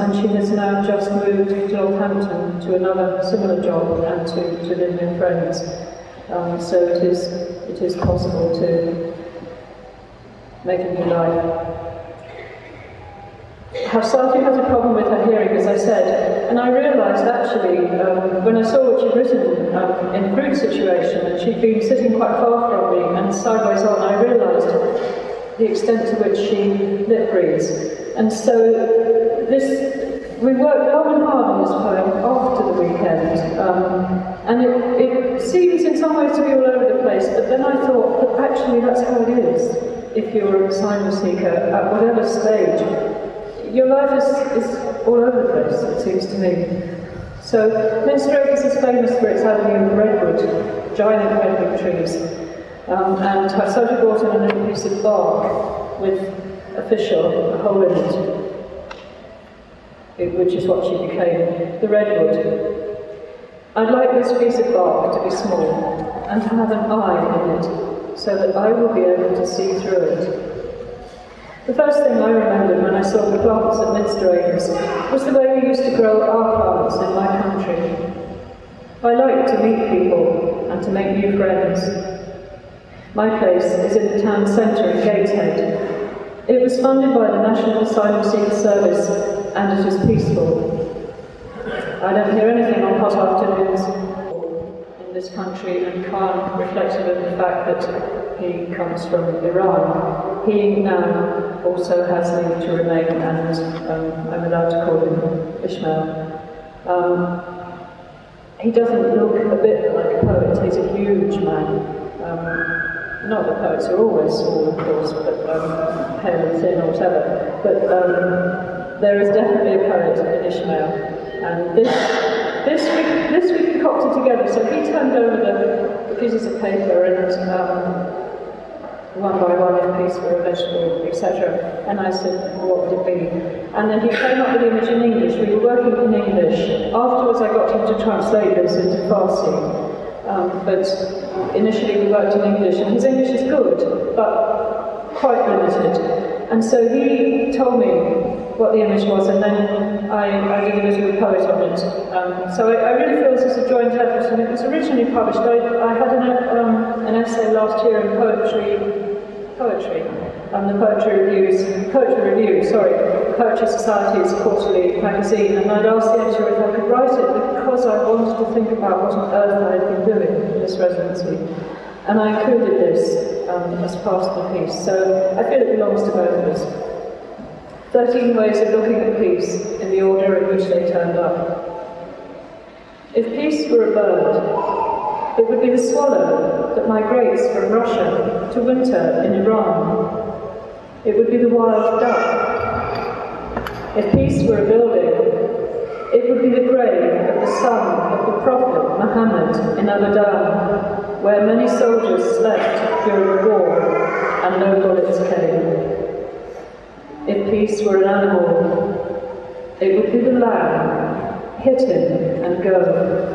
and she has now just moved to Northampton to another similar job and to live with friends. So it is possible to make a new life. Hafsati has a problem with her hearing, as I said, and I realised actually, when I saw what she'd written in a group situation, and she'd been sitting quite far from me and sideways on, I realised the extent to which she lip reads. And so we worked long and hard on this poem after the weekend, and it seems in some ways to be all over the place, but then I thought, but actually that's how it is if you're a asylum seeker at whatever stage. Your life is all over the place, it seems to me. So, Minster Acres is famous for its avenue of redwood, giant redwood trees, and Hafsati brought in a little piece of bark with a fissure, a hole in it, which is what she became, the redwood. I'd like this piece of bark to be small, and to have an eye in it, so that I will be able to see through it. The first thing I remembered when I saw the plants at Minster Acres was the way we used to grow our plants in my country. I like to meet people and to make new friends. My place is in the town centre in Gateshead. It was funded by the National Asylum Seeker Service, and it is peaceful. I don't hear anything on hot afternoons in this country, and Khan reflected on the fact that he comes from Iran. He now also has leave to remain, and I'm allowed to call him Ishmael. He doesn't look a bit like a poet. He's a huge man. Not that poets are always small, of course, but pale and thin or whatever. But there is definitely a poet in Ishmael. And this we concocted together. So he turned over the pieces of paper and one by one, if peace were a vegetable, etc. And I said, what would it be? And then he came up with the image in English. We were working in English. Afterwards, I got him to translate this into Farsi. But initially we worked in English, and his English is good, but quite limited. And so he told me what the image was, and then I did a little poet on it. So I really feel this is a joint effort, and it was originally published. I had an essay last year in Poetry, the Poetry Review, Poetry Society's quarterly magazine, and I'd asked the editor if I could write it because I wanted to think about what on earth I had been doing in this residency. And I included this as part of the piece, so I feel it belongs to both of us. 13 ways of looking at peace in the order in which they turned up. If peace were a bird, it would be the swallow that migrates from Russia to winter in Iran. It would be the wild duck. If peace were a building, it would be the grave of the son of the Prophet Muhammad in Abadan, where many soldiers slept during the war and no bullets came. If peace were an animal, it would be the lamb, hit him and go.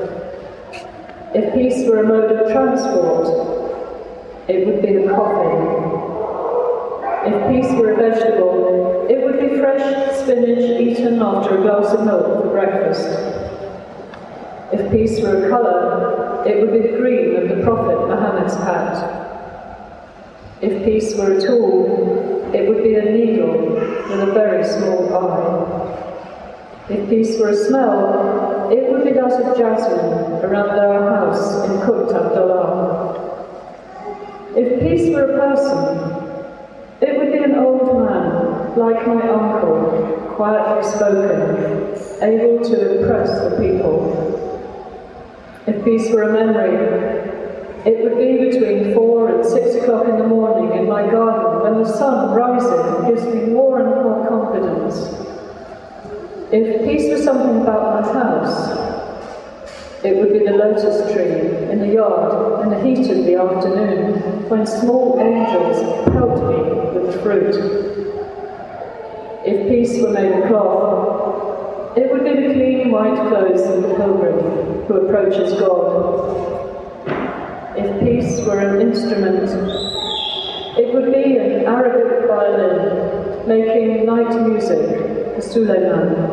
If peace were a mode of transport, it would be the coffin. If peace were a vegetable, it would be fresh spinach eaten after a glass of milk for breakfast. If peace were a colour, it would be the green of the Prophet Muhammad's hat. If peace were a tool, it would be a needle with a very small eye. If peace were a smell, it would be that of jasmine around our house in Kut Abdullah. If peace were a person, it would be an old man, like my uncle, quietly spoken, able to impress the people. If peace were a memory, it would be between 4 and 6 o'clock in the morning in my garden when the sun rising gives me more and more confidence. If peace was something about my house, it would be the lotus tree in the yard in the heat of the afternoon when small angels pelt me with the fruit. If peace were made of cloth, it would be the clean white clothes of the pilgrim who approaches God. If peace were an instrument, it would be an Arabic violin making night music for Suleiman.